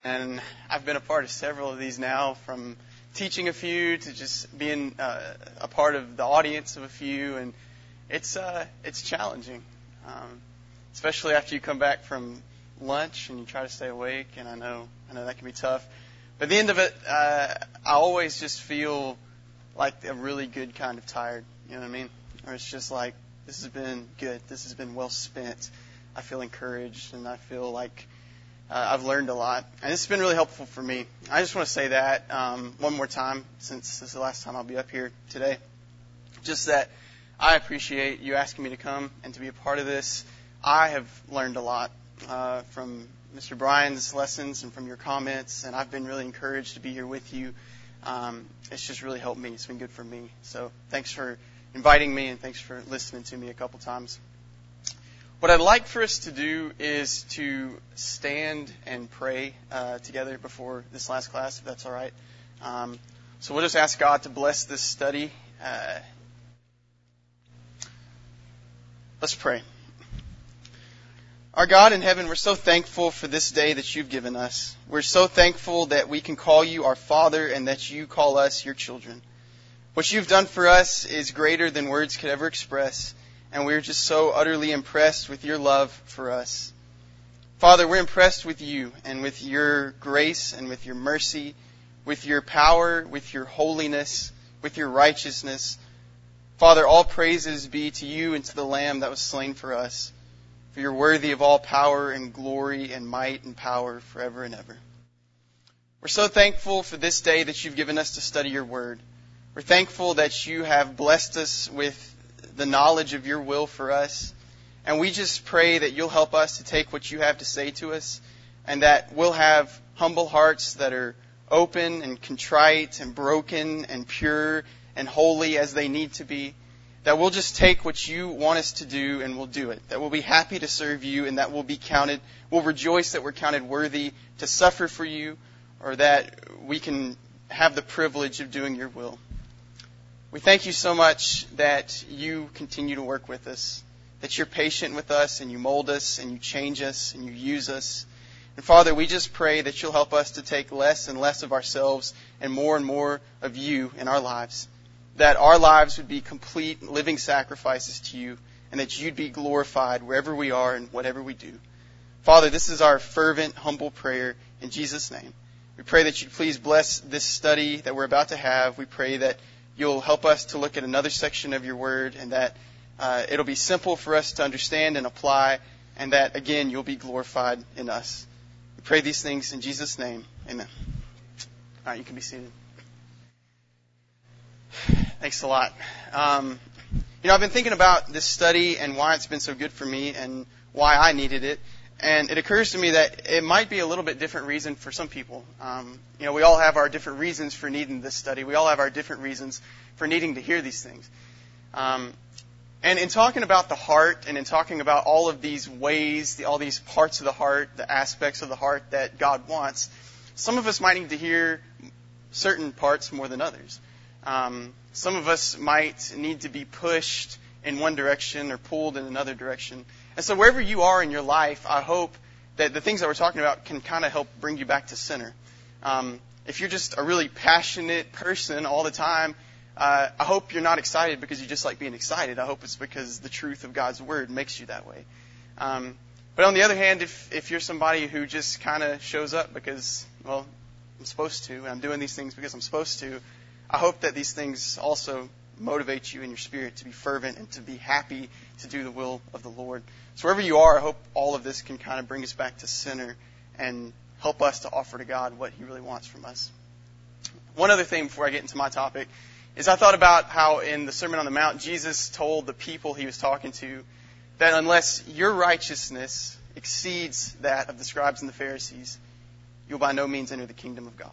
And I've been a part of several of these now, from teaching a few to just being a part of the audience of a few, and it's challenging, especially after you come back from lunch and you try to stay awake. And I know that can be tough. But at the end of it, I always just feel like a really good kind of tired. You know what I mean? Or it's just like, this has been good. This has been well spent. I feel encouraged, and I feel like I've learned a lot, and this has been really helpful for me. I just want to say that one more time, since this is the last time I'll be up here today. Just that I appreciate you asking me to come and to be a part of this. I have learned a lot from Mr. Brian's lessons and from your comments, and I've been really encouraged to be here with you. It's just really helped me. It's been good for me. So thanks for inviting me, and thanks for listening to me a couple times. What I'd like for us to do is to stand and pray together before this last class, if that's all right. So we'll just ask God to bless this study. Let's pray. Our God in heaven, we're so thankful for this day that you've given us. We're so thankful that we can call you our Father and that you call us your children. What you've done for us is greater than words could ever express. And we're just so utterly impressed with your love for us. Father, we're impressed with you and with your grace and with your mercy, with your power, with your holiness, with your righteousness. Father, all praises be to you and to the Lamb that was slain for us. For you're worthy of all power and glory and might and power forever and ever. We're so thankful for this day that you've given us to study your word. We're thankful that you have blessed us with the knowledge of your will for us. And we just pray that you'll help us to take what you have to say to us, and that we'll have humble hearts that are open and contrite and broken and pure and holy as they need to be. That we'll just take what you want us to do and we'll do it. That we'll be happy to serve you, and that we'll rejoice that we're counted worthy to suffer for you, or that we can have the privilege of doing your will. We thank you so much that you continue to work with us, that you're patient with us, and you mold us, and you change us, and you use us. And Father, we just pray that you'll help us to take less and less of ourselves and more of you in our lives, that our lives would be complete living sacrifices to you, and that you'd be glorified wherever we are and whatever we do. Father, this is our fervent, humble prayer in Jesus' name. We pray that you'd please bless this study that we're about to have. We pray that you'll help us to look at another section of your word, and that it'll be simple for us to understand and apply, and that, again, you'll be glorified in us. We pray these things in Jesus' name. Amen. All right, you can be seated. Thanks a lot. I've been thinking about this study and why it's been so good for me and why I needed it. And it occurs to me that it might be a little bit different reason for some people. We all have our different reasons for needing this study. We all have our different reasons for needing to hear these things. And in talking about the heart and in talking about all of these ways, all these parts of the heart, the aspects of the heart that God wants, some of us might need to hear certain parts more than others. Some of us might need to be pushed in one direction or pulled in another direction. And so wherever you are in your life, I hope that the things that we're talking about can kind of help bring you back to center. If you're just a really passionate person all the time, I hope you're not excited because you just like being excited. I hope it's because the truth of God's Word makes you that way. But on the other hand, if you're somebody who just kind of shows up because, well, I'm supposed to, and I'm doing these things because I'm supposed to, I hope that these things also motivate you in your spirit to be fervent and to be happy to do the will of the Lord. So wherever you are, I hope all of this can kind of bring us back to center and help us to offer to God what He really wants from us. One other thing before I get into my topic is I thought about how in the Sermon on the Mount, Jesus told the people He was talking to that unless your righteousness exceeds that of the scribes and the Pharisees, you'll by no means enter the kingdom of God.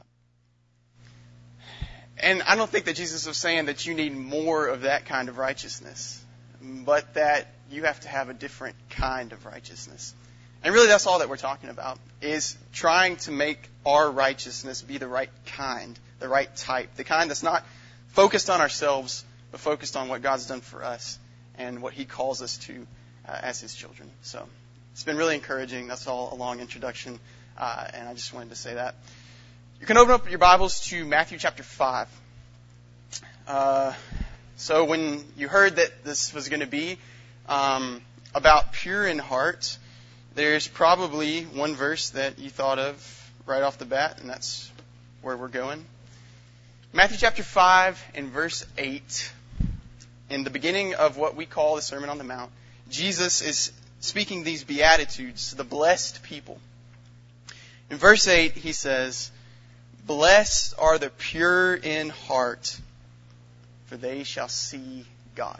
And I don't think that Jesus was saying that you need more of that kind of righteousness, but that you have to have a different kind of righteousness. And really that's all that we're talking about, is trying to make our righteousness be the right kind, the right type, the kind that's not focused on ourselves, but focused on what God's done for us and what He calls us to as His children. So it's been really encouraging. That's all a long introduction. and I just wanted to say that. You can open up your Bibles to Matthew chapter 5. So when you heard that this was going to be about pure in heart, there's probably one verse that you thought of right off the bat, and that's where we're going. Matthew chapter 5 and verse 8, in the beginning of what we call the Sermon on the Mount, Jesus is speaking these Beatitudes to the blessed people. In verse 8, he says, "Blessed are the pure in heart, for they shall see God."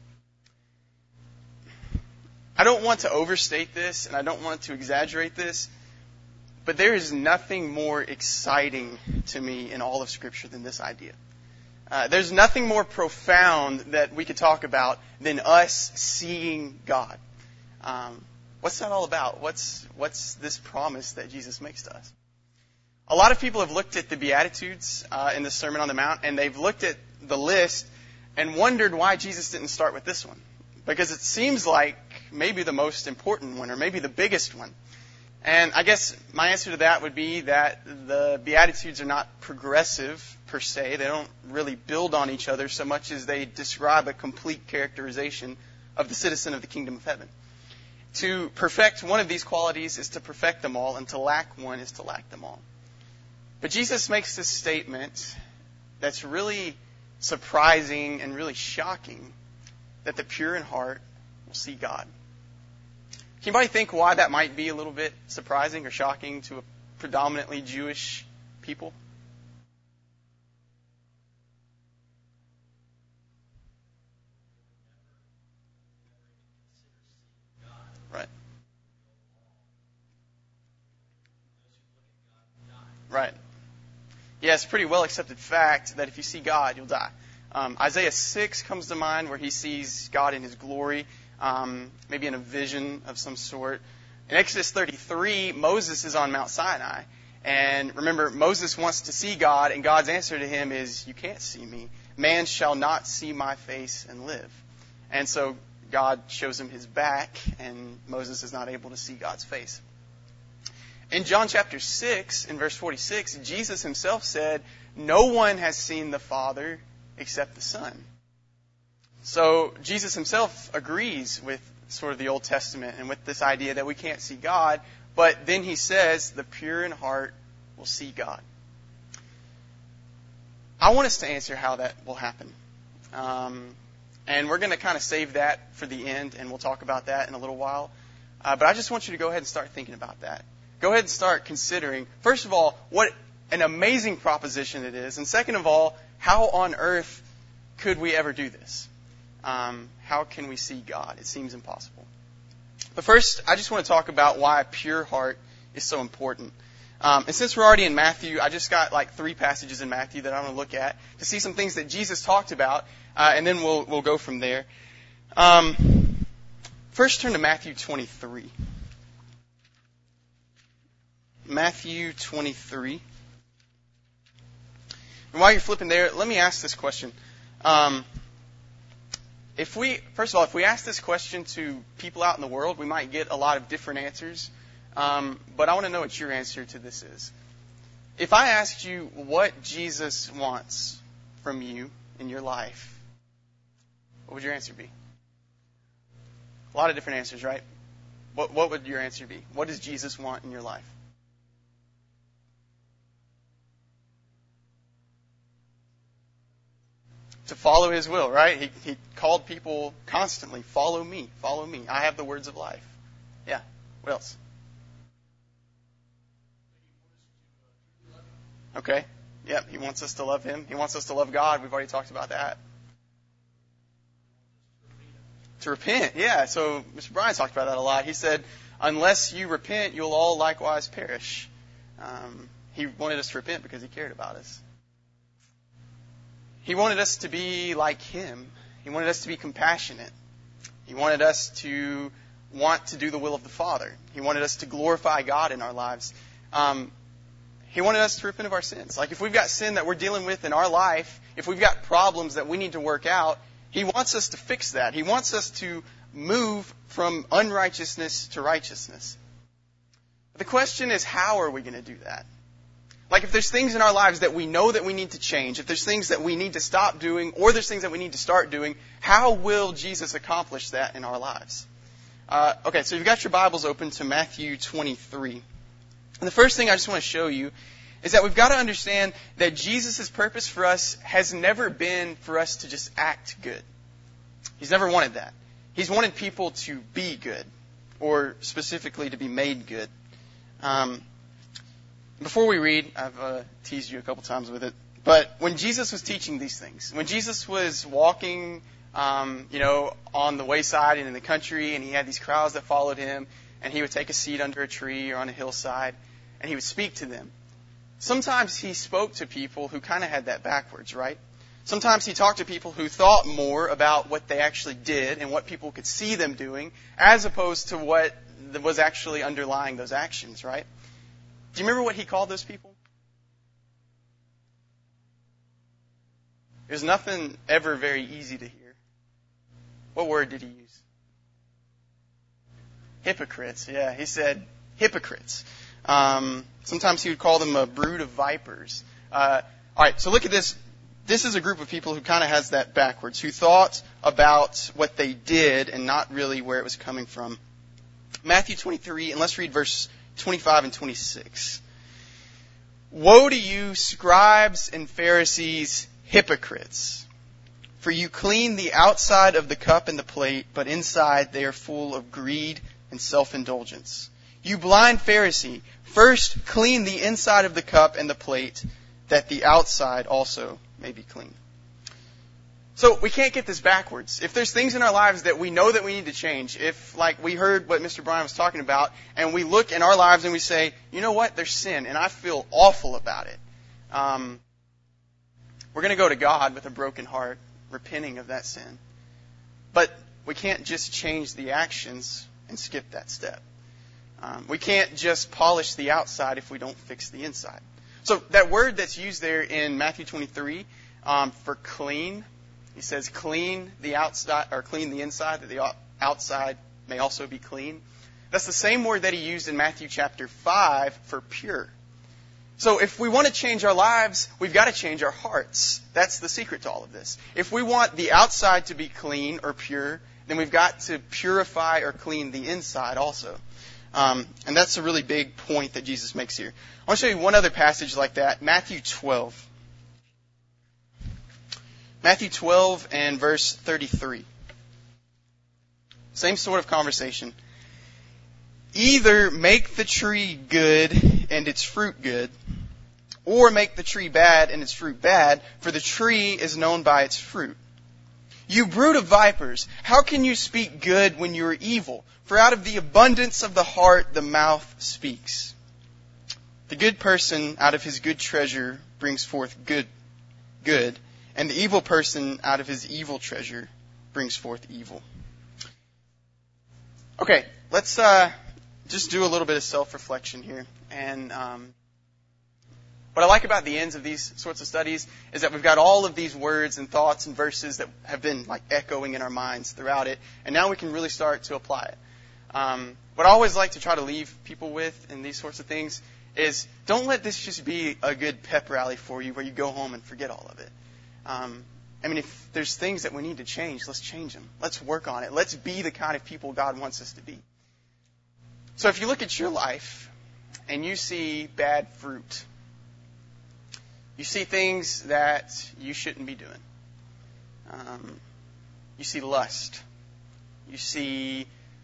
I don't want to overstate this, and I don't want to exaggerate this, but there is nothing more exciting to me in all of Scripture than this idea. There's nothing more profound that we could talk about than us seeing God. What's that all about? What's this promise that Jesus makes to us? A lot of people have looked at the Beatitudes in the Sermon on the Mount, and they've looked at the list and wondered why Jesus didn't start with this one. Because it seems like maybe the most important one, or maybe the biggest one. And I guess my answer to that would be that the Beatitudes are not progressive per se. They don't really build on each other so much as they describe a complete characterization of the citizen of the kingdom of heaven. To perfect one of these qualities is to perfect them all, and to lack one is to lack them all. But Jesus makes this statement that's really surprising and really shocking, that the pure in heart will see God. Can anybody think why that might be a little bit surprising or shocking to a predominantly Jewish people? Right. Right. Yeah, it's a pretty well accepted fact that if you see God, you'll die. Isaiah 6 comes to mind, where he sees God in His glory, maybe in a vision of some sort. In Exodus 33, Moses is on Mount Sinai. And remember, Moses wants to see God, and God's answer to him is, "You can't see me. Man shall not see my face and live." And so God shows him His back, and Moses is not able to see God's face. In John chapter 6, in verse 46, Jesus Himself said, "No one has seen the Father except the Son." So Jesus Himself agrees with sort of the Old Testament and with this idea that we can't see God, but then He says the pure in heart will see God. I want us to answer how that will happen. And we're going to kind of save that for the end, and we'll talk about that in a little while. But I just want you to go ahead and start thinking about that. Go ahead and start considering, first of all, what an amazing proposition it is. And second of all, how on earth could we ever do this? How can we see God? It seems impossible. But first, I just want to talk about why a pure heart is so important. And since we're already in Matthew, I just got like 3 passages in Matthew that I want to look at to see some things that Jesus talked about, and then we'll go from there. First, turn to Matthew 23. Matthew 23. And while you're flipping there, let me ask this question. If we ask this question to people out in the world, we might get a lot of different answers. But I want to know what your answer to this is. If I asked you what Jesus wants from you in your life, what would your answer be? A lot of different answers, right? What would your answer be? What does Jesus want in your life? To follow His will, right? He called people constantly, follow me, follow me. I have the words of life. Yeah. What else? Okay. Yep. He wants us to love Him. He wants us to love God. We've already talked about that. To repent. Yeah. So Mr. Bryan talked about that a lot. He said, unless you repent, you'll all likewise perish. He wanted us to repent because He cared about us. He wanted us to be like Him. He wanted us to be compassionate. He wanted us to want to do the will of the Father. He wanted us to glorify God in our lives. He wanted us to repent of our sins. Like if we've got sin that we're dealing with in our life, if we've got problems that we need to work out, He wants us to fix that. He wants us to move from unrighteousness to righteousness. The question is, how are we going to do that? Like, if there's things in our lives that we know that we need to change, if there's things that we need to stop doing, or there's things that we need to start doing, how will Jesus accomplish that in our lives? Okay, so you've got your Bibles open to Matthew 23. And the first thing I just want to show you is that we've got to understand that Jesus' purpose for us has never been for us to just act good. He's never wanted that. He's wanted people to be good, or specifically to be made good. Before we read, I've teased you a couple times with it, but when Jesus was teaching these things, when Jesus was walking, on the wayside and in the country, and he had these crowds that followed him, and he would take a seat under a tree or on a hillside, and he would speak to them. Sometimes he spoke to people who kind of had that backwards, right? Sometimes he talked to people who thought more about what they actually did and what people could see them doing, as opposed to what was actually underlying those actions, right? Do you remember what he called those people? There's nothing ever very easy to hear. What word did he use? Hypocrites. Yeah, he said hypocrites. Sometimes he would call them a brood of vipers. All right, so look at this. This is a group of people who kind of has that backwards, who thought about what they did and not really where it was coming from. Matthew 23, and let's read verse 25 and 26. Woe to you, scribes and Pharisees, hypocrites! For you clean the outside of the cup and the plate, but inside they are full of greed and self-indulgence. You blind Pharisee, first clean the inside of the cup and the plate, that the outside also may be clean. So we can't get this backwards. If there's things in our lives that we know that we need to change, if, like we heard what Mr. Brian was talking about, and we look in our lives and we say, you know what, there's sin, and I feel awful about it. We're going to go to God with a broken heart, repenting of that sin. But we can't just change the actions and skip that step. We can't just polish the outside if we don't fix the inside. So that word that's used there in Matthew 23 for clean, he says clean the outside, or clean the inside, that the outside may also be clean. That's the same word that he used in Matthew chapter 5 for pure. So if we want to change our lives, we've got to change our hearts. That's the secret to all of this. If we want the outside to be clean or pure, then we've got to purify or clean the inside also. And that's a really big point that Jesus makes here. I want to show you one other passage like that, Matthew 12. Matthew 12 and verse 33. Same sort of conversation. Either make the tree good and its fruit good, or make the tree bad and its fruit bad, for the tree is known by its fruit. You brood of vipers, how can you speak good when you are evil? For out of the abundance of the heart the mouth speaks. The good person out of his good treasure brings forth good, and the evil person out of his evil treasure brings forth evil. Okay, let's just do a little bit of self-reflection here. And what I like about the ends of these sorts of studies is that we've got all of these words and thoughts and verses that have been like echoing in our minds throughout it, and now we can really start to apply it. What I always like to try to leave people with in these sorts of things is don't let this just be a good pep rally for you where you go home and forget all of it. If there's things that we need to change, let's change them. Let's work on it. Let's be the kind of people God wants us to be. So if you look at your life and you see bad fruit, you see things that you shouldn't be doing. You see lust. You see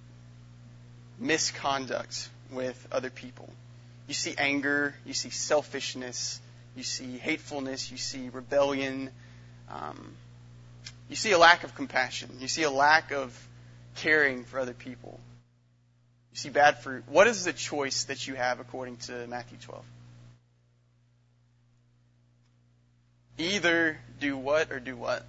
misconduct with other people. You see anger. You see selfishness. You see hatefulness. You see rebellion. You see a lack of compassion. You see a lack of caring for other people. You see bad fruit. What is the choice that you have according to Matthew 12? Either do what or do what?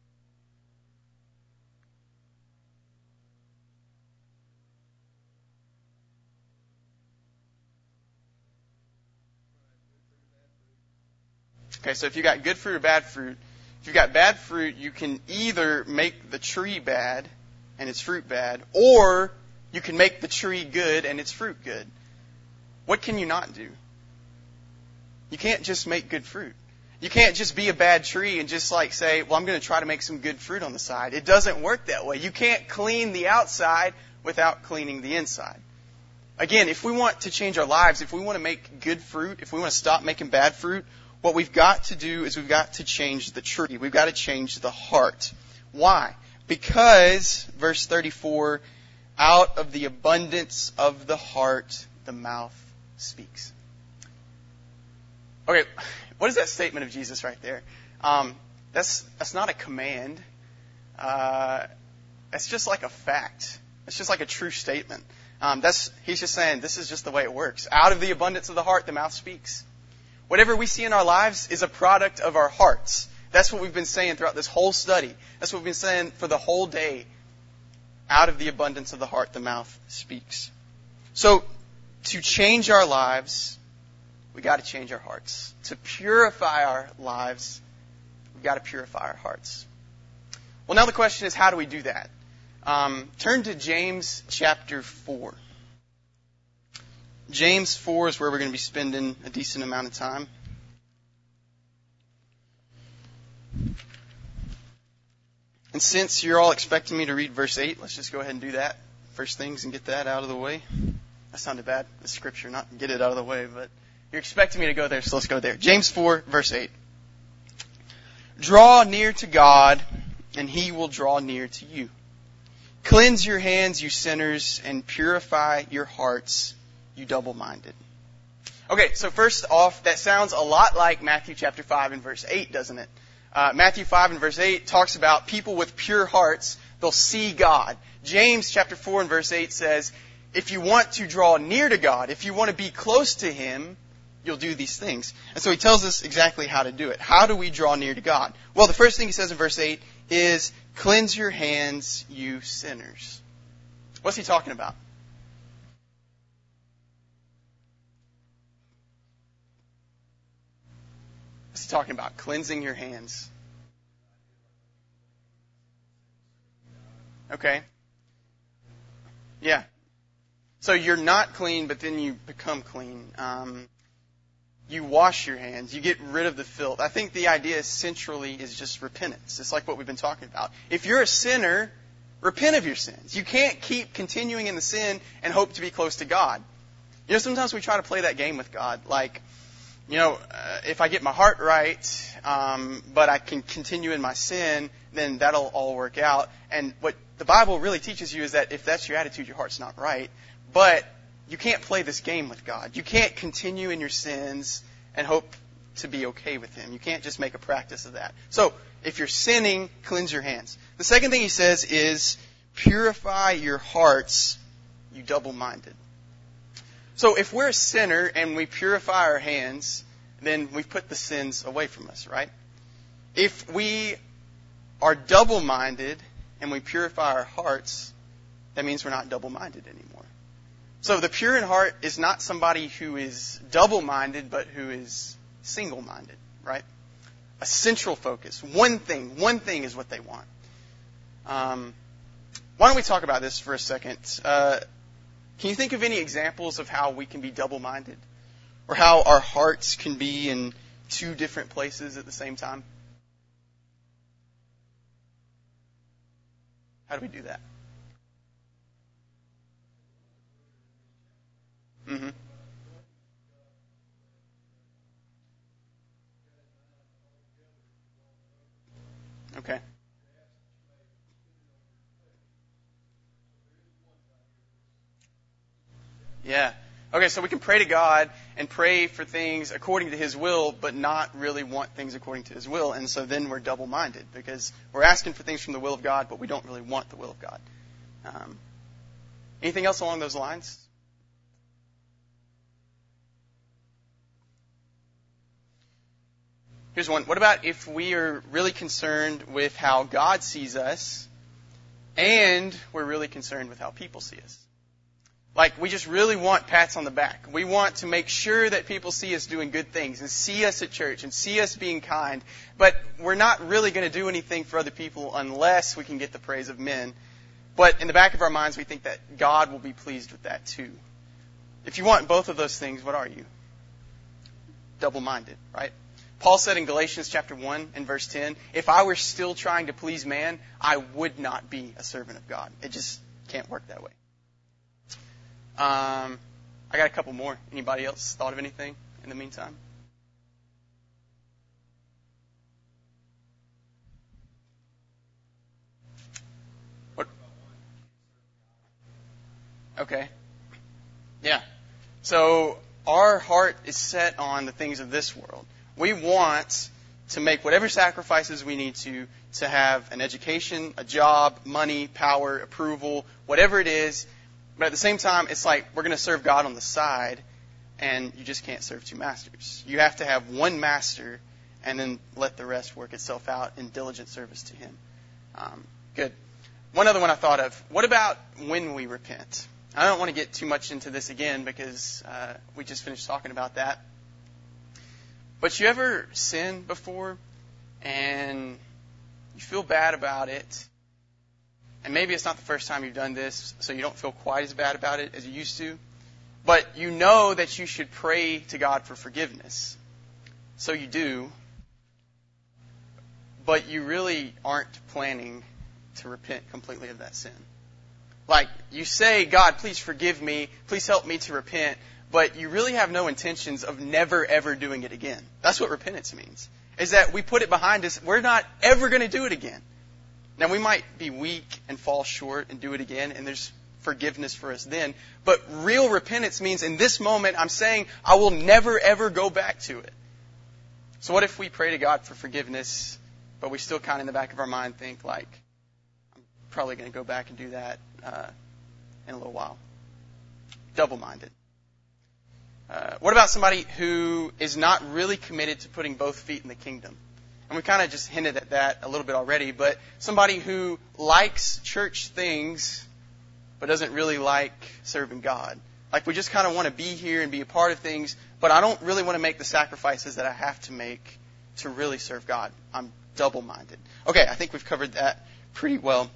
Okay, so if you got good fruit or bad fruit, if you've got bad fruit, you can either make the tree bad and its fruit bad, or you can make the tree good and its fruit good. what can you not do? You can't just make good fruit. You can't just be a bad tree and just like say, well, I'm going to try to make some good fruit on the side. It doesn't work that way. You can't clean the outside without cleaning the inside. Again, if we want to change our lives, if we want to make good fruit, if we want to stop making bad fruit, what we've got to do is we've got to change the tree. We've got to change the heart. Why? Because, verse 34, out of the abundance of the heart, the mouth speaks. Okay, what is that statement of Jesus right there? That's not a command. That's just like a fact. It's just like a true statement. He's just saying this is just the way it works. Out of the abundance of the heart, the mouth speaks. Whatever we see in our lives is a product of our hearts. That's what we've been saying throughout this whole study. That's what we've been saying for the whole day. Out of the abundance of the heart, the mouth speaks. So, to change our lives, we got to change our hearts. To purify our lives, we've got to purify our hearts. Well, now the question is, how do we do that? Turn to James chapter 4. James 4 is where we're going to be spending a decent amount of time. And since you're all expecting me to read verse 8, let's just go ahead and do that first things and get that out of the way. That sounded bad, the scripture, not get it out of the way, but you're expecting me to go there, so let's go there. James 4, verse 8. Draw near to God, and He will draw near to you. Cleanse your hands, you sinners, and purify your hearts, you double-minded. Okay, so first off, that sounds a lot like Matthew chapter 5 and verse 8, doesn't it? Matthew 5 and verse 8 talks about people with pure hearts, they'll see God. James chapter 4 and verse 8 says, if you want to draw near to God, if you want to be close to Him, you'll do these things. And so he tells us exactly how to do it. How do we draw near to God? Well, the first thing he says in verse 8 is, cleanse your hands, you sinners. What's he talking about? What's he talking about? Cleansing your hands. Okay. Yeah. So you're not clean, but then you become clean. You wash your hands. You get rid of the filth. I think the idea centrally is just repentance. It's like what we've been talking about. If you're a sinner, repent of your sins. You can't keep continuing in the sin and hope to be close to God. You know, sometimes we try to play that game with God. Like, you know, if I get my heart right, but I can continue in my sin, then that'll all work out. And what the Bible really teaches you is that if that's your attitude, your heart's not right. But you can't play this game with God. You can't continue in your sins and hope to be okay with Him. You can't just make a practice of that. So, if you're sinning, cleanse your hands. The second thing he says is, purify your hearts, you double-minded. So, if we're a sinner and we purify our hands, then we've put the sins away from us, right? If we are double-minded and we purify our hearts, that means we're not double-minded anymore. So the pure in heart is not somebody who is double-minded, but who is single-minded, right? A central focus. One thing is what they want. Why don't we talk about this for a second? Can you think of any examples of how we can be double-minded? Or how our hearts can be in two different places at the same time? How do we do that? Mm-hmm. Okay. Yeah. Okay, so we can pray to God and pray for things according to His will, but not really want things according to His will. And so then we're double-minded because we're asking for things from the will of God, but we don't really want the will of God. Anything else along those lines? Here's one. What about if we are really concerned with how God sees us and we're really concerned with how people see us? Like, we just really want pats on the back. We want to make sure that people see us doing good things and see us at church and see us being kind. But we're not really going to do anything for other people unless we can get the praise of men. But in the back of our minds, we think that God will be pleased with that too. If you want both of those things, what are you? Double-minded, right? Paul said in Galatians chapter 1 and verse 10, if I were still trying to please man, I would not be a servant of God. It just can't work that way. I got a couple more. Anybody else thought of anything in the meantime? What? Okay. Yeah. So our heart is set on the things of this world. We want to make whatever sacrifices we need to have an education, a job, money, power, approval, whatever it is. But at the same time, it's like we're going to serve God on the side, and you just can't serve two masters. You have to have one master and then let the rest work itself out in diligent service to Him. Good. One other one I thought of. What about when we repent? I don't want to get too much into this again because we just finished talking about that. But you ever sinned before and you feel bad about it? And maybe it's not the first time you've done this, so you don't feel quite as bad about it as you used to. But you know that you should pray to God for forgiveness. So you do. But you really aren't planning to repent completely of that sin. Like, you say, God, please forgive me. Please help me to repent. But you really have no intentions of never, ever doing it again. That's what repentance means. Is that we put it behind us. We're not ever going to do it again. Now, we might be weak and fall short and do it again, and there's forgiveness for us then. But real repentance means in this moment, I'm saying I will never, ever go back to it. So what if we pray to God for forgiveness, but we still kind of in the back of our mind think like, I'm probably going to go back and do that in a little while. Double-minded. What about somebody who is not really committed to putting both feet in the kingdom? And we kind of just hinted at that a little bit already, but somebody who likes church things but doesn't really like serving God. Like, we just kind of want to be here and be a part of things, but I don't really want to make the sacrifices that I have to make to really serve God. I'm double-minded. Okay, I think we've covered that pretty well.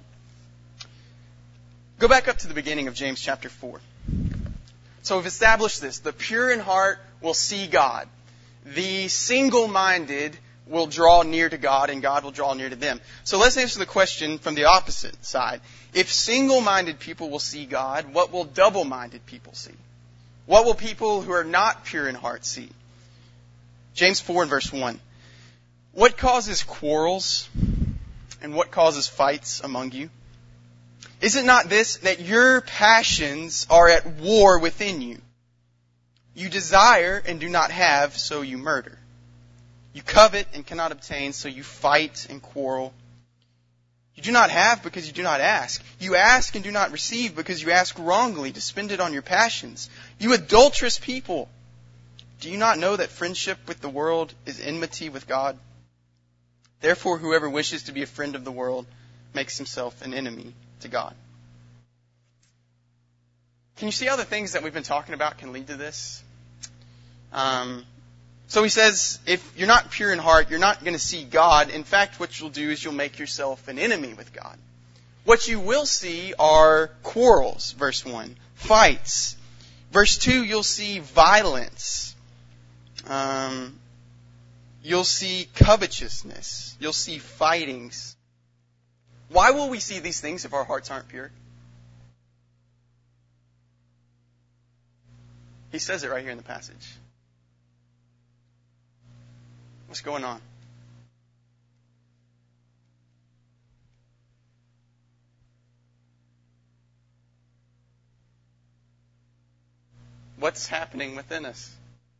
Go back up to the beginning of James chapter 4. So we've established this. The pure in heart will see God. The single-minded will draw near to God, and God will draw near to them. So let's answer the question from the opposite side. If single-minded people will see God, what will double-minded people see? What will people who are not pure in heart see? James 4 and verse 1. What causes quarrels and what causes fights among you? Is it not this, that your passions are at war within you? You desire and do not have, so you murder. You covet and cannot obtain, so you fight and quarrel. You do not have because you do not ask. You ask and do not receive because you ask wrongly to spend it on your passions. You adulterous people! Do you not know that friendship with the world is enmity with God? Therefore, whoever wishes to be a friend of the world makes himself an enemy to God. Can you see how the things that we've been talking about can lead to this? So he says, if you're not pure in heart, you're not going to see God. In fact, what you'll do is you'll make yourself an enemy with God. What you will see are quarrels, verse 1. Fights. Verse 2, you'll see violence. You'll see covetousness. You'll see fightings. Why will we see these things if our hearts aren't pure? He says it right here in the passage. What's going on? What's happening within us?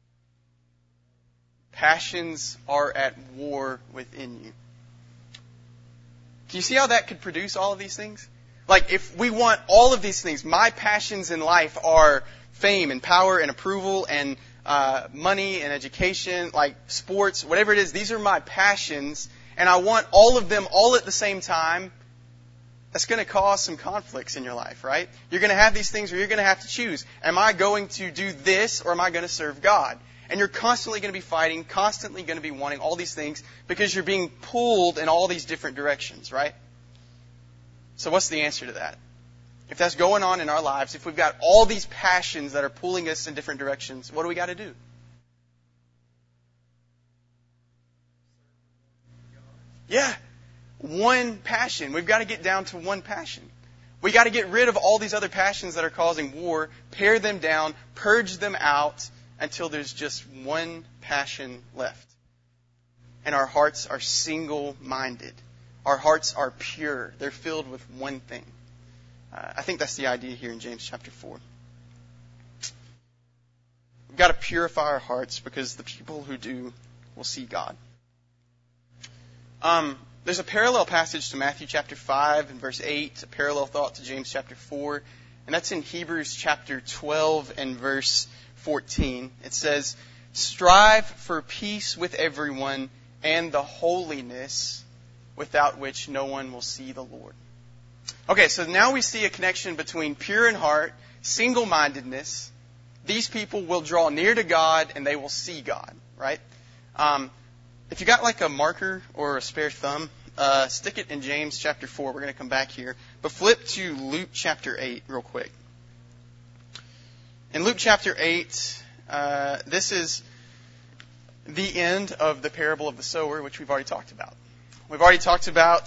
Passions are at war within you. Can you see how that could produce all of these things? Like, if we want all of these things, my passions in life are fame and power and approval and money and education, like sports, whatever it is, these are my passions, and I want all of them all at the same time. That's going to cause some conflicts in your life, right? You're going to have these things where you're going to have to choose. Am I going to do this or am I going to serve God? And you're constantly going to be fighting, constantly going to be wanting all these things because you're being pulled in all these different directions, right? So what's the answer to that? if that's going on in our lives, if we've got all these passions that are pulling us in different directions, what do we got to do? Yeah, one passion. We've got to get down to one passion. We got to get rid of all these other passions that are causing war, pare them down, purge them out until there's just one passion left. And our hearts are single-minded. Our hearts are pure. They're filled with one thing. I think that's the idea here in James chapter 4. We've got to purify our hearts because the people who do will see God. There's a parallel passage to Matthew chapter 5 and verse 8, a parallel thought to James chapter 4, and that's in Hebrews chapter 12 and verse 14. It says, "Strive for peace with everyone and the holiness without which no one will see the Lord." Okay, so now we see a connection between pure in heart, single-mindedness. These people will draw near to God and they will see God, right? If you got like a marker or a spare thumb, stick it in James chapter 4. We're going to come back here. But flip to Luke chapter 8 real quick. In Luke chapter 8, this is the end of the parable of the sower, which we've already talked about. We've already talked about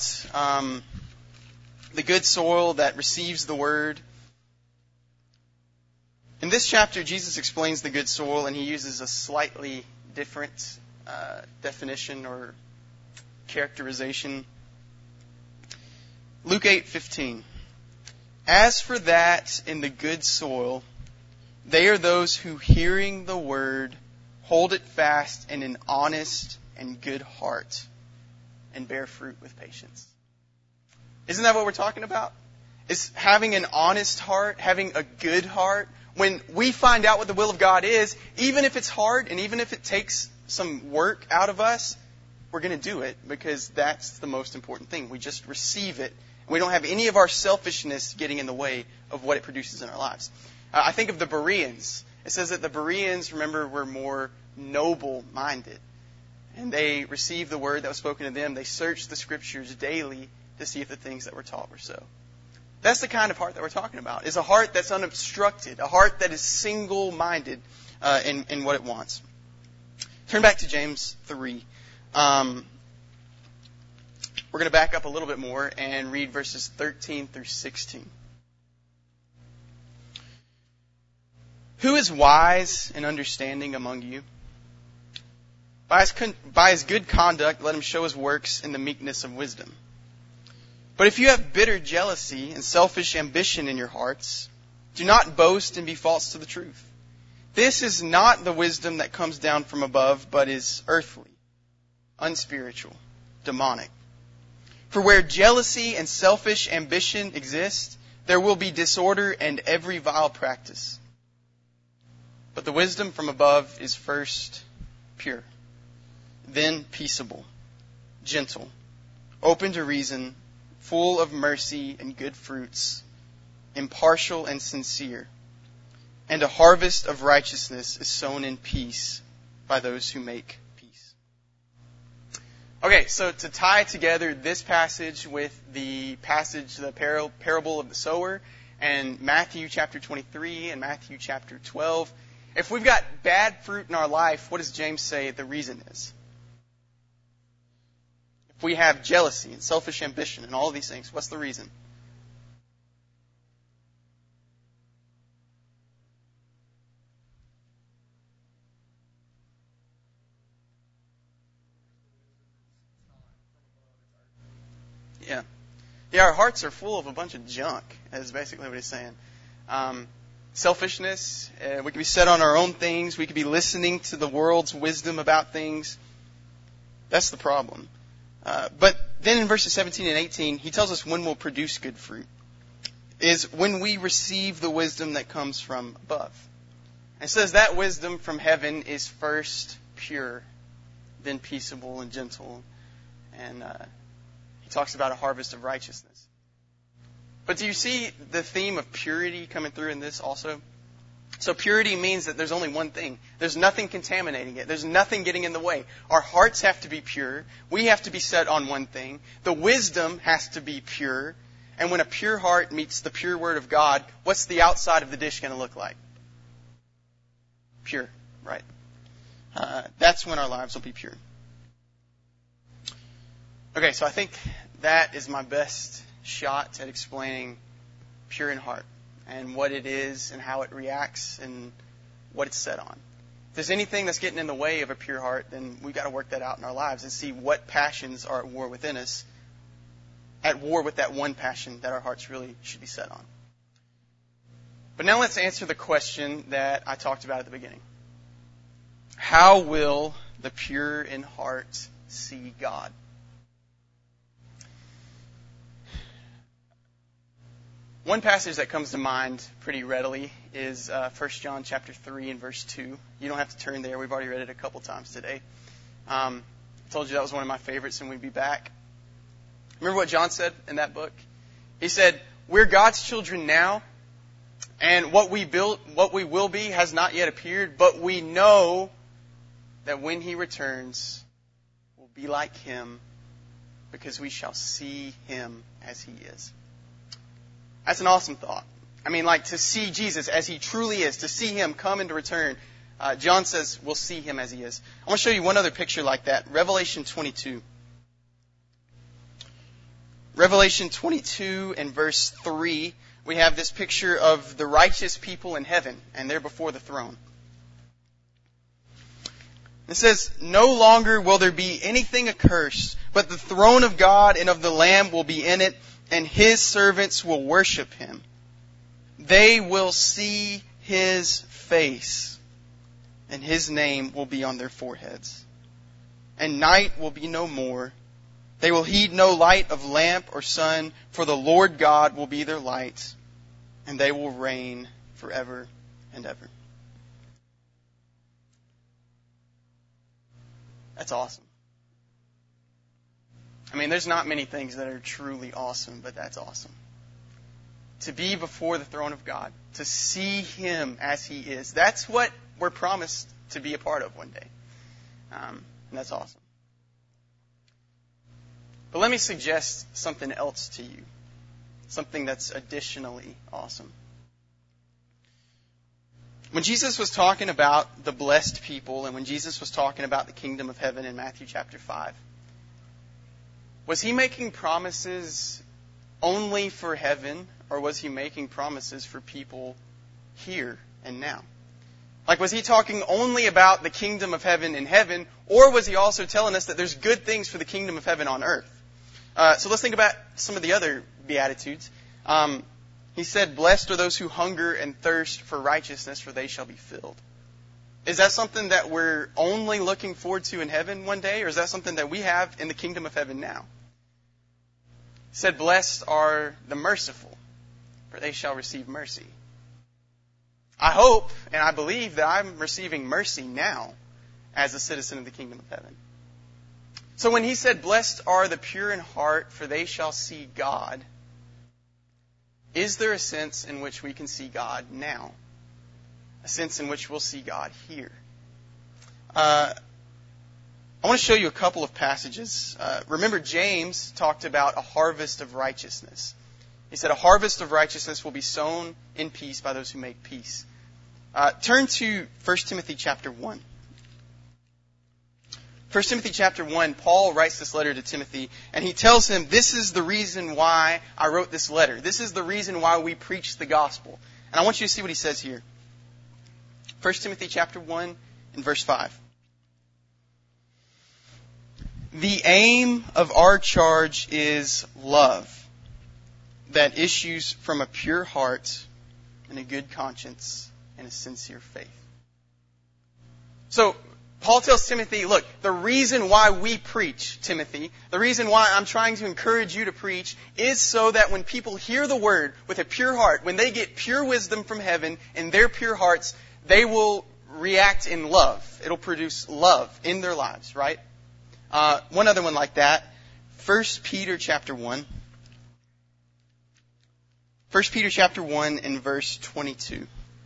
the good soil that receives the word. In this chapter, Jesus explains the good soil, and he uses a slightly different definition or characterization. Luke 8:15. "As for that in the good soil, they are those who, hearing the word, hold it fast in an honest and good heart, and bear fruit with patience." Isn't that what we're talking about? It's having an honest heart, having a good heart. When we find out what the will of God is, even if it's hard and even if it takes some work out of us, we're going to do it because that's the most important thing. We just receive it. We don't have any of our selfishness getting in the way of what it produces in our lives. I think of the Bereans. It says that the Bereans, remember, were more noble-minded. And they received the word that was spoken to them. They searched the Scriptures daily to see if the things that were taught were so. That's the kind of heart that we're talking about, is a heart that's unobstructed, a heart that is single-minded in what it wants. Turn back to James 3. We're going to back up a little bit more and read verses 13 through 16. "Who is wise and understanding among you? By his good conduct, let him show his works in the meekness of wisdom. But if you have bitter jealousy and selfish ambition in your hearts, do not boast and be false to the truth. This is not the wisdom that comes down from above, but is earthly, unspiritual, demonic. For where jealousy and selfish ambition exist, there will be disorder and every vile practice. But the wisdom from above is first pure, then peaceable, gentle, open to reason, full of mercy and good fruits, impartial and sincere. And a harvest of righteousness is sown in peace by those who make peace." Okay, so to tie together this passage with the passage, the parable of the sower, and Matthew chapter 23 and Matthew chapter 12, if we've got bad fruit in our life, what does James say the reason is? If we have jealousy and selfish ambition and all of these things, what's the reason? Yeah, our hearts are full of a bunch of junk, is basically what he's saying. Selfishness, we could be set on our own things, we could be listening to the world's wisdom about things. That's the problem. But then in verses 17 and 18, he tells us when we'll produce good fruit. Is when we receive the wisdom that comes from above. And it says that wisdom from heaven is first pure, then peaceable and gentle. And he talks about a harvest of righteousness. But do you see the theme of purity coming through in this also? So purity means that there's only one thing. There's nothing contaminating it. There's nothing getting in the way. Our hearts have to be pure. We have to be set on one thing. The wisdom has to be pure. And when a pure heart meets the pure Word of God, what's the outside of the dish going to look like? Pure, right? That's when our lives will be pure. Okay, so I think that is my best shot at explaining pure in heart and what it is and how it reacts and what it's set on. If there's anything that's getting in the way of a pure heart, then we've got to work that out in our lives and see what passions are at war within us, at war with that one passion that our hearts really should be set on. But now let's answer the question that I talked about at the beginning. How will the pure in heart see God? One passage that comes to mind pretty readily is 1 John chapter 3 and verse 2. You don't have to turn there. We've already read it a couple times today. I told you that was one of my favorites, and we'd be back. Remember what John said in that book? He said, "We're God's children now, and what we will be has not yet appeared, but we know that when He returns, we'll be like Him, because we shall see Him as He is." That's an awesome thought. I mean, like to see Jesus as He truly is, to see Him come and to return. John says we'll see Him as He is. I want to show you one other picture like that. Revelation 22. Revelation 22 and verse 3, we have this picture of the righteous people in heaven, and they're before the throne. It says, "No longer will there be anything accursed, but the throne of God and of the Lamb will be in it, and His servants will worship Him. They will see His face, and His name will be on their foreheads. And night will be no more. They will heed no light of lamp or sun, for the Lord God will be their light, and they will reign forever and ever." That's awesome. I mean, there's not many things that are truly awesome, but that's awesome. To be before the throne of God, to see Him as He is, that's what we're promised to be a part of one day. And that's awesome. But let me suggest something else to you, something that's additionally awesome. When Jesus was talking about the blessed people, and when Jesus was talking about the kingdom of heaven in Matthew chapter 5, was He making promises only for heaven, or was He making promises for people here and now? Like, was He talking only about the kingdom of heaven in heaven, or was He also telling us that there's good things for the kingdom of heaven on earth? So let's think about some of the other Beatitudes. He said, "Blessed are those who hunger and thirst for righteousness, for they shall be filled." Is that something that we're only looking forward to in heaven one day, or is that something that we have in the kingdom of heaven now? He said, "Blessed are the merciful, for they shall receive mercy." I hope and I believe that I'm receiving mercy now as a citizen of the kingdom of heaven. So when He said, "Blessed are the pure in heart, for they shall see God," is there a sense in which we can see God now? A sense in which we'll see God here? I want to show you a couple of passages. Remember, James talked about a harvest of righteousness. He said, "A harvest of righteousness will be sown in peace by those who make peace." Turn to 1 Timothy chapter 1. 1 Timothy chapter 1, Paul writes this letter to Timothy, and he tells him, this is the reason why I wrote this letter. This is the reason why we preach the gospel. And I want you to see what he says here. 1 Timothy chapter 1 and verse 5. "The aim of our charge is love that issues from a pure heart and a good conscience and a sincere faith." So, Paul tells Timothy, look, the reason why we preach, Timothy, the reason why I'm trying to encourage you to preach is so that when people hear the word with a pure heart, when they get pure wisdom from heaven in their pure hearts, they will react in love. It'll produce love in their lives, right? One other one like that, 1 Peter chapter 1. 1 Peter chapter 1 and verse 22.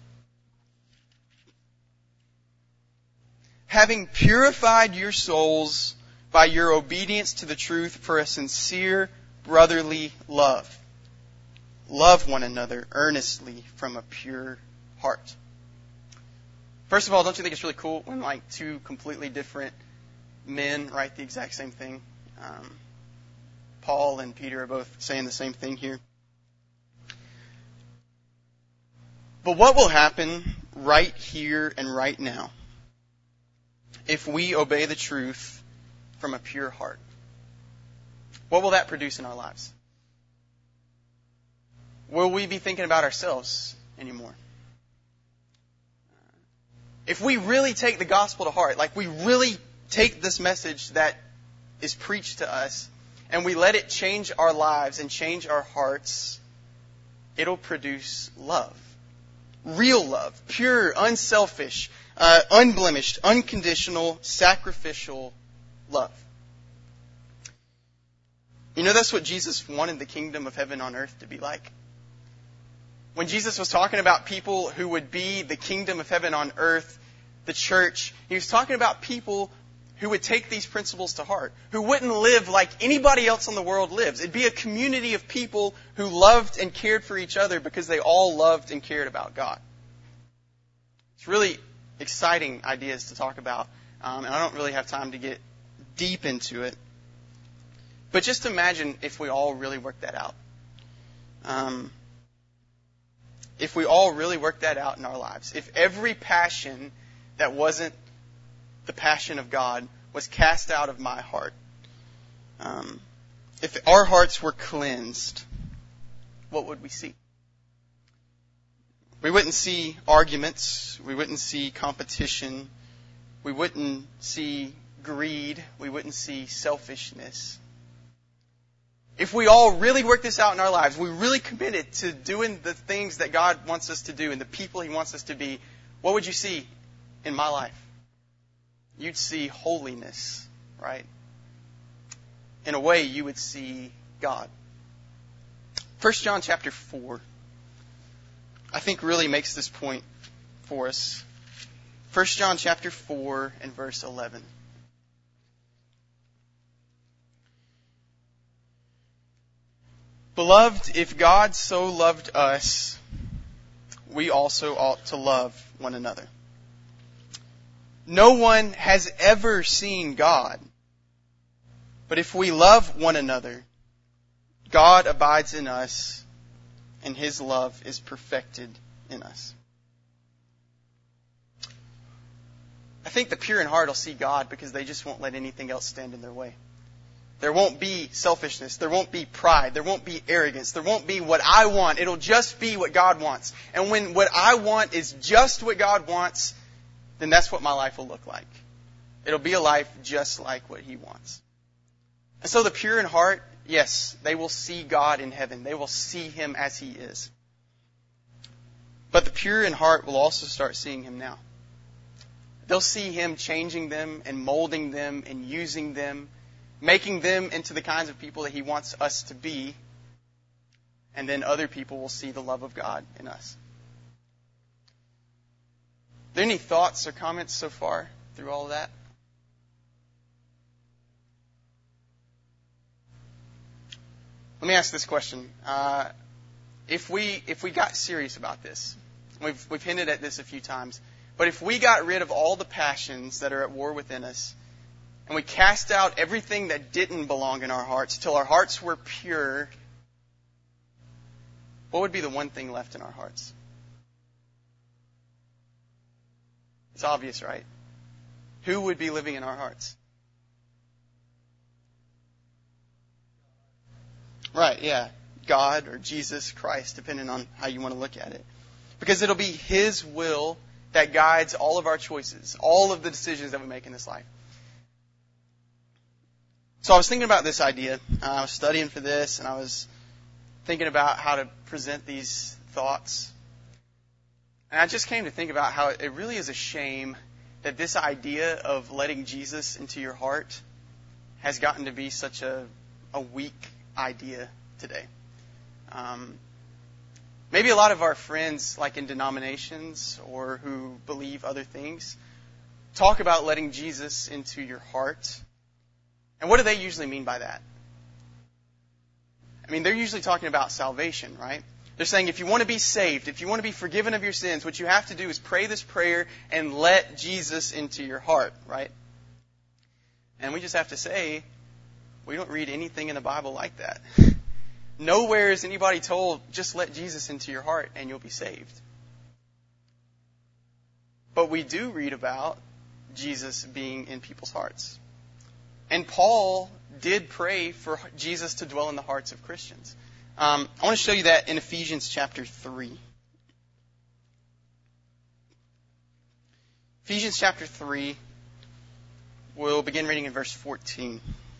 "Having purified your souls by your obedience to the truth for a sincere brotherly love, love one another earnestly from a pure heart. First of all, don't you think it's really cool when like two completely different men write the exact same thing? Paul and Peter are both saying the same thing here. But what will happen right here and right now if we obey the truth from a pure heart? What will that produce in our lives? Will we be thinking about ourselves anymore? If we really take the gospel to heart, like we really take this message that is preached to us, and we let it change our lives and change our hearts, it'll produce love. Real love. Pure, unselfish, unblemished, unconditional, sacrificial love. You know, that's what Jesus wanted the kingdom of heaven on earth to be like. When Jesus was talking about people who would be the kingdom of heaven on earth, the church, he was talking about people who would take these principles to heart, who wouldn't live like anybody else in the world lives. It'd be a community of people who loved and cared for each other because they all loved and cared about God. It's really exciting ideas to talk about, and I don't really have time to get deep into it. But just imagine if we all really worked that out. If we all really worked that out in our lives. If every passion that wasn't the passion of God was cast out of my heart. If our hearts were cleansed, what would we see? We wouldn't see arguments. We wouldn't see competition. We wouldn't see greed. We wouldn't see selfishness. If we all really worked this out in our lives, we really committed to doing the things that God wants us to do and the people He wants us to be, what would you see in my life? You'd see holiness, right? In a way, you would see God. 1 John chapter 4, I think really makes this point for us. 1 John chapter 4 and verse 11. Beloved, if God so loved us, we also ought to love one another. No one has ever seen God, but if we love one another, God abides in us, and His love is perfected in us. I think the pure in heart will see God because they just won't let anything else stand in their way. There won't be selfishness. There won't be pride. There won't be arrogance. There won't be what I want. It'll just be what God wants. And when what I want is just what God wants, then that's what my life will look like. It'll be a life just like what He wants. And so the pure in heart, yes, they will see God in heaven. They will see Him as He is. But the pure in heart will also start seeing Him now. They'll see Him changing them and molding them and using them, making them into the kinds of people that He wants us to be. And then other people will see the love of God in us. Are there any thoughts or comments so far through all of that? Let me ask this question. If we got serious about this, we've hinted at this a few times, but if we got rid of all the passions that are at war within us, and we cast out everything that didn't belong in our hearts till our hearts were pure, what would be the one thing left in our hearts? It's obvious, right? Who would be living in our hearts? Right, yeah. God or Jesus Christ, depending on how you want to look at it. Because it'll be His will that guides all of our choices, all of the decisions that we make in this life. So I was thinking about this idea. I was studying for this, and I was thinking about how to present these thoughts. And I just came to think about how it really is a shame that this idea of letting Jesus into your heart has gotten to be such a weak idea today. Maybe a lot of our friends, like in denominations or who believe other things, talk about letting Jesus into your heart. And what do they usually mean by that? I mean, they're usually talking about salvation, right? They're saying if you want to be saved, if you want to be forgiven of your sins, what you have to do is pray this prayer and let Jesus into your heart, right? And we just have to say, we don't read anything in the Bible like that. Nowhere is anybody told, just let Jesus into your heart and you'll be saved. But we do read about Jesus being in people's hearts. And Paul did pray for Jesus to dwell in the hearts of Christians. I want to show you that in Ephesians chapter 3. Ephesians chapter 3, we'll begin reading in verse 14.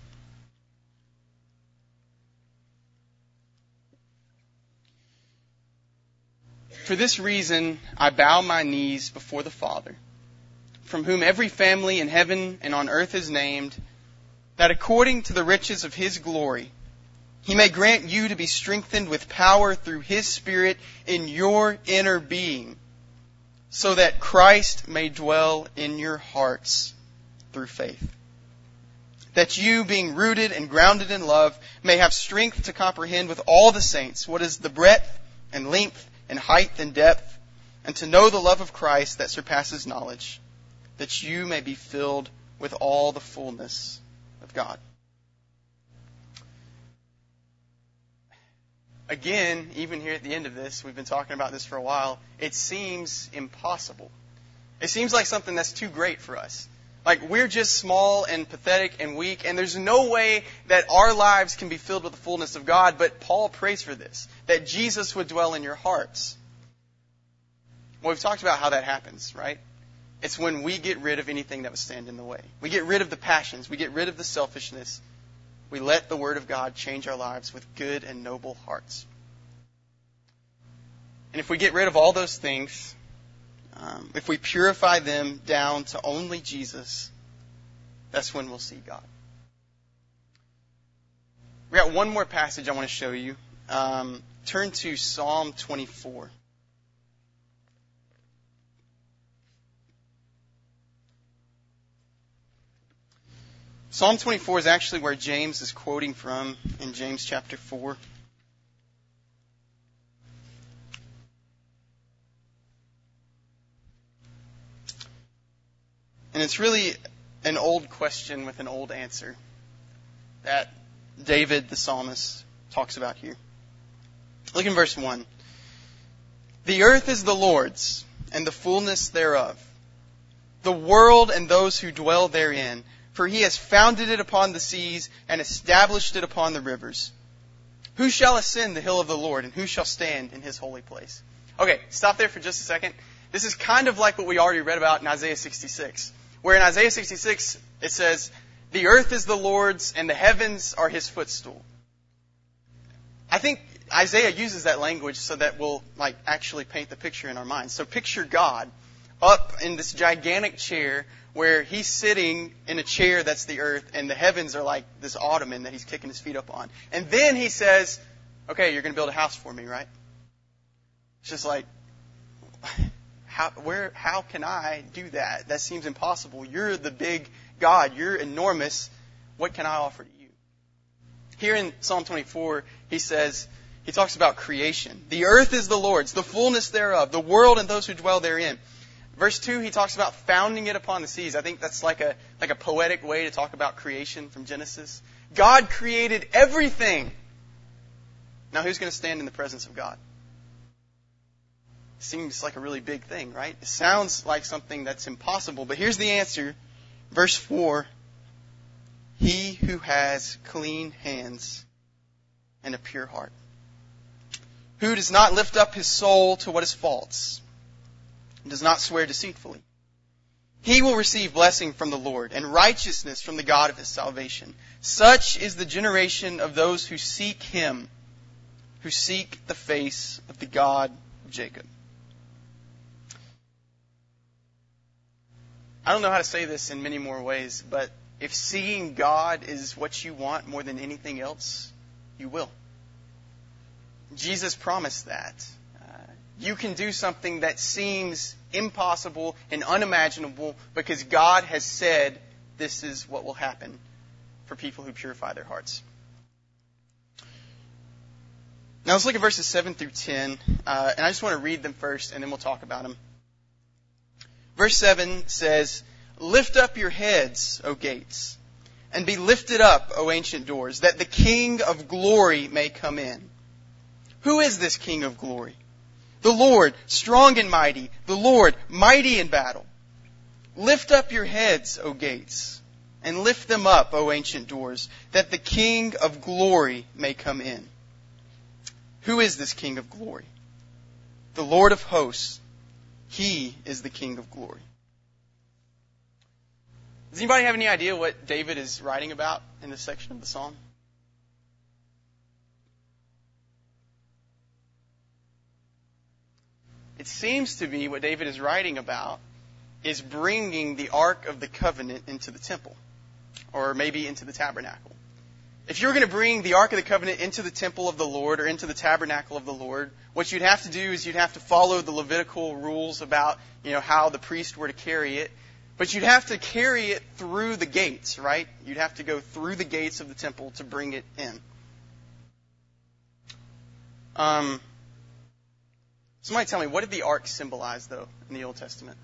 For this reason, I bow my knees before the Father, from whom every family in heaven and on earth is named, that according to the riches of His glory, He may grant you to be strengthened with power through His Spirit in your inner being, so that Christ may dwell in your hearts through faith. That you, being rooted and grounded in love, may have strength to comprehend with all the saints what is the breadth and length and height and depth, and to know the love of Christ that surpasses knowledge, that you may be filled with all the fullness of God. Again, even here at the end of this, we've been talking about this for a while, it seems impossible. It seems like something that's too great for us. Like, we're just small and pathetic and weak, and there's no way that our lives can be filled with the fullness of God, but Paul prays for this, that Jesus would dwell in your hearts. Well, we've talked about how that happens, right? It's when we get rid of anything that would stand in the way. We get rid of the passions. We get rid of the selfishness. We let the Word of God change our lives with good and noble hearts. And if we get rid of all those things, if we purify them down to only Jesus, that's when we'll see God. We got one more passage I want to show you. Turn to Psalm 24. Psalm 24 is actually where James is quoting from in James chapter 4. And it's really an old question with an old answer that David, the psalmist, talks about here. Look in verse 1. The earth is the Lord's, and the fullness thereof, the world and those who dwell therein. For He has founded it upon the seas and established it upon the rivers. Who shall ascend the hill of the Lord, and who shall stand in His holy place? Okay, stop there for just a second. This is kind of like what we already read about in Isaiah 66. Where in Isaiah 66, it says, the earth is the Lord's and the heavens are His footstool. I think Isaiah uses that language so that we'll actually paint the picture in our minds. So picture God up in this gigantic chair where He's sitting in a chair that's the earth and the heavens are like this ottoman that He's kicking His feet up on. And then He says, okay, you're going to build a house for me, right? It's just like, how can I do that? That seems impossible. You're the big God. You're enormous. What can I offer to you? Here in Psalm 24, he talks about creation. The earth is the Lord's, the fullness thereof, the world and those who dwell therein. Verse 2, he talks about founding it upon the seas. I think that's like a poetic way to talk about creation from Genesis. God created everything. Now who's going to stand in the presence of God? Seems like a really big thing, right? It sounds like something that's impossible, but here's the answer. Verse 4, He who has clean hands and a pure heart, who does not lift up his soul to what is false, and does not swear deceitfully, he will receive blessing from the Lord and righteousness from the God of his salvation. Such is the generation of those who seek Him, who seek the face of the God of Jacob. I don't know how to say this in many more ways, but if seeing God is what you want more than anything else, you will. Jesus promised that. You can do something that seems impossible and unimaginable because God has said this is what will happen for people who purify their hearts. Now let's look at verses 7 through 10, and I just want to read them first, and then we'll talk about them. Verse 7 says, "Lift up your heads, O gates, and be lifted up, O ancient doors, that the King of glory may come in." Who is this King of glory? The Lord, strong and mighty, the Lord, mighty in battle. Lift up your heads, O gates, and lift them up, O ancient doors, that the King of glory may come in. Who is this King of glory? The Lord of hosts. He is the King of glory. Does anybody have any idea what David is writing about in this section of the psalm? It seems to be what David is writing about is bringing the Ark of the Covenant into the temple, or maybe into the tabernacle. If you were going to bring the Ark of the Covenant into the temple of the Lord or into the tabernacle of the Lord, what you'd have to do is you'd have to follow the Levitical rules about, how the priest were to carry it. But you'd have to carry it through the gates, right? You'd have to go through the gates of the temple to bring it in. Somebody tell me, what did the ark symbolize, though, in the Old Testament?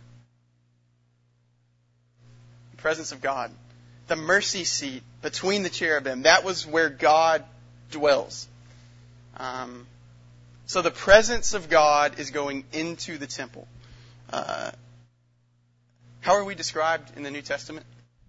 The presence of God. The mercy seat between the cherubim. That was where God dwells. So the presence of God is going into the temple. How are we described in the New Testament?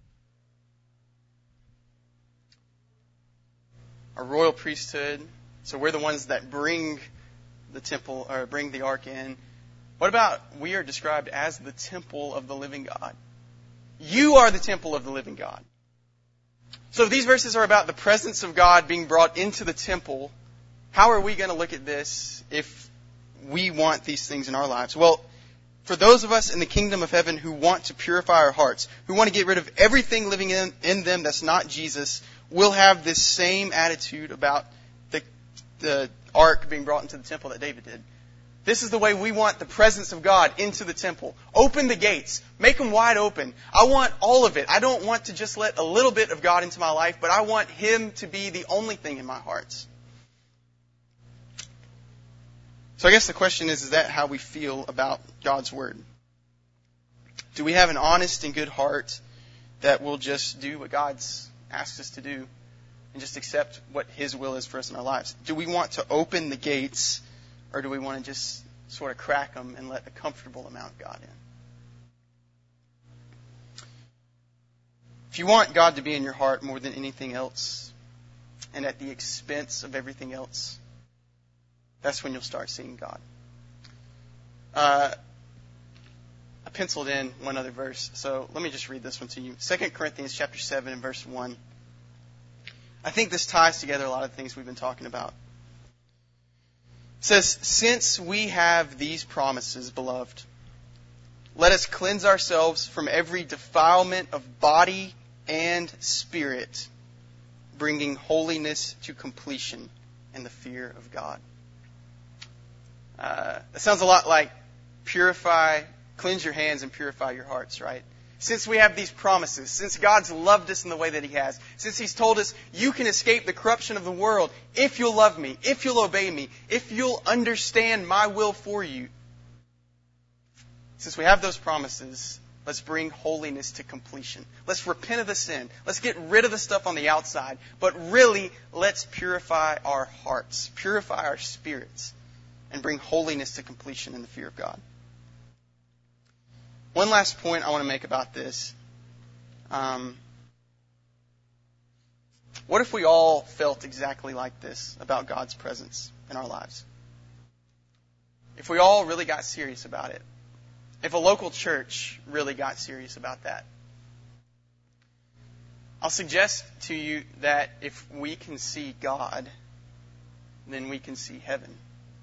A royal priesthood. So we're the ones that bring the temple, or bring the ark in. What about we are described as the temple of the living God? You are the temple of the living God. So if these verses are about the presence of God being brought into the temple, how are we going to look at this if we want these things in our lives? Well, for those of us in the kingdom of heaven who want to purify our hearts, who want to get rid of everything living in them that's not Jesus, we'll have this same attitude about the ark being brought into the temple that David did. This is the way we want the presence of God into the temple. Open the gates. Make them wide open. I want all of it. I don't want to just let a little bit of God into my life, but I want Him to be the only thing in my heart. So I guess the question is that how we feel about God's Word? Do we have an honest and good heart that will just do what God's asked us to do and just accept what His will is for us in our lives? Do we want to open the gates, or do we want to just sort of crack them and let a comfortable amount of God in? If you want God to be in your heart more than anything else, and at the expense of everything else, that's when you'll start seeing God. I penciled in one other verse, so let me just read this one to you. 2 Corinthians chapter 7 and verse 1. I think this ties together a lot of things we've been talking about. It says, "Since we have these promises, beloved, let us cleanse ourselves from every defilement of body and spirit, bringing holiness to completion in the fear of God." It sounds a lot like cleanse your hands and purify your hearts, right? Since we have these promises, since God's loved us in the way that He has, since He's told us you can escape the corruption of the world if you'll love me, if you'll obey me, if you'll understand my will for you. Since we have those promises, let's bring holiness to completion. Let's repent of the sin. Let's get rid of the stuff on the outside. But really, let's purify our hearts, purify our spirits, and bring holiness to completion in the fear of God. One last point I want to make about this. What if we all felt exactly like this about God's presence in our lives? If we all really got serious about it. If a local church really got serious about that. I'll suggest to you that if we can see God, then we can see heaven.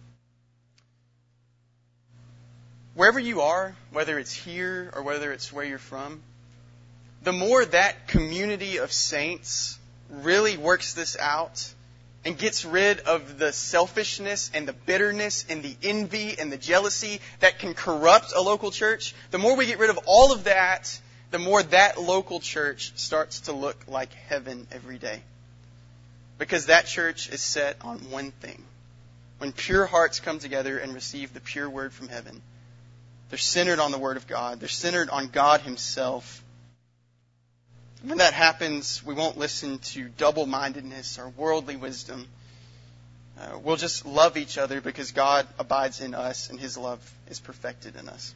Wherever you are, whether it's here or whether it's where you're from, the more that community of saints really works this out and gets rid of the selfishness and the bitterness and the envy and the jealousy that can corrupt a local church, the more we get rid of all of that, the more that local church starts to look like heaven every day. Because that church is set on one thing, When pure hearts come together and receive the pure word from heaven, they're centered on the Word of God. They're centered on God Himself. When that happens, we won't listen to double-mindedness or worldly wisdom. We'll just love each other because God abides in us and His love is perfected in us.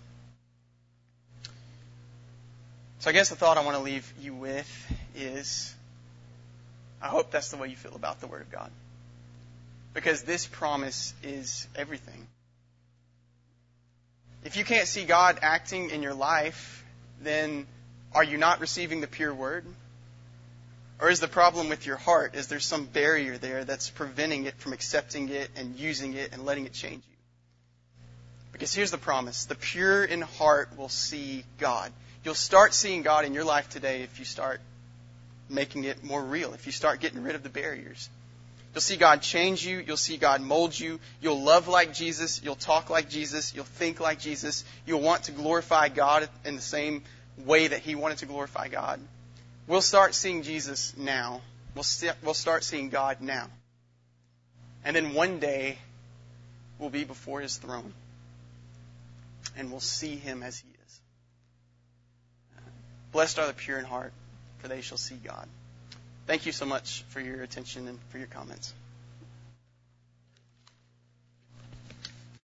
So I guess the thought I want to leave you with is, I hope that's the way you feel about the Word of God. Because this promise is everything. If you can't see God acting in your life, then are you not receiving the pure word? Or is the problem with your heart? Is there some barrier there that's preventing it from accepting it and using it and letting it change you? Because here's the promise. The pure in heart will see God. You'll start seeing God in your life today if you start making it more real, if you start getting rid of the barriers. You'll see God change you. You'll see God mold you. You'll love like Jesus. You'll talk like Jesus. You'll think like Jesus. You'll want to glorify God in the same way that He wanted to glorify God. We'll start seeing Jesus now. We'll start seeing God now. And then one day, we'll be before His throne. And we'll see Him as He is. Blessed are the pure in heart, for they shall see God. Thank you so much for your attention and for your comments.